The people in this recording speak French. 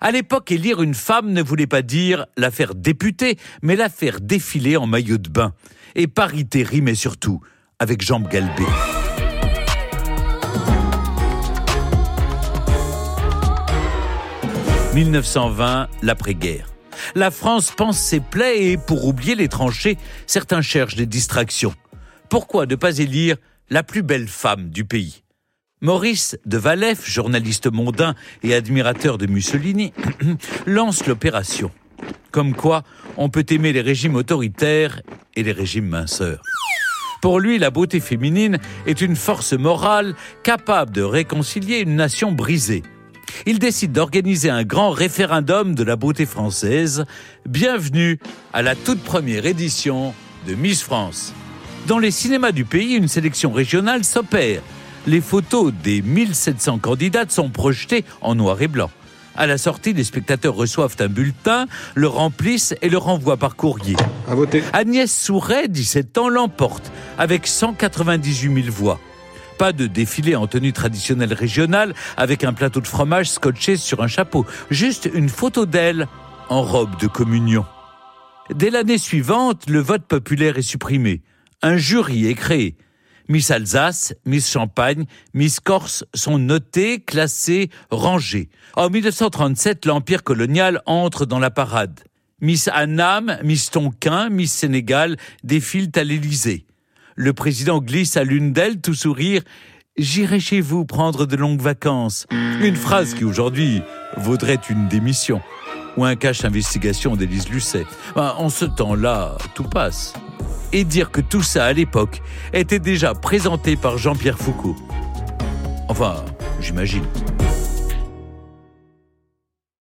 À l'époque, élire une femme ne voulait pas dire la faire députer, mais la faire défiler en maillot de bain. Et parité rimait surtout avec jambes galbées. « 1920, l'après-guerre. La France pense ses plaies et, pour oublier les tranchées, certains cherchent des distractions. Pourquoi ne pas élire la plus belle femme du pays ? Maurice de Valef, journaliste mondain et admirateur de Mussolini, lance l'opération. Comme quoi, on peut aimer les régimes autoritaires et les régimes minceurs. Pour lui, la beauté féminine est une force morale capable de réconcilier une nation brisée. Il décide d'organiser un grand référendum de la beauté française. Bienvenue à la toute première édition de Miss France. Dans les cinémas du pays, une sélection régionale s'opère. Les photos des 1700 candidates sont projetées en noir et blanc. À la sortie, les spectateurs reçoivent un bulletin, le remplissent et le renvoient par courrier. À voter. Agnès Souret, 17 ans, l'emporte avec 198 000 voix. Pas de défilé en tenue traditionnelle régionale avec un plateau de fromage scotché sur un chapeau. Juste une photo d'elle en robe de communion. Dès l'année suivante, le vote populaire est supprimé. Un jury est créé. Miss Alsace, Miss Champagne, Miss Corse sont notées, classées, rangées. En 1937, l'Empire colonial entre dans la parade. Miss Annam, Miss Tonkin, Miss Sénégal défilent à l'Élysée. Le président glisse à l'une d'elles, tout sourire. « J'irai chez vous prendre de longues vacances ». Une phrase qui aujourd'hui vaudrait une démission. Ou un cache-investigation d'Élise Lucet. En ce temps-là, tout passe. Et dire que tout ça, à l'époque, était déjà présenté par Jean-Pierre Foucault. Enfin, j'imagine.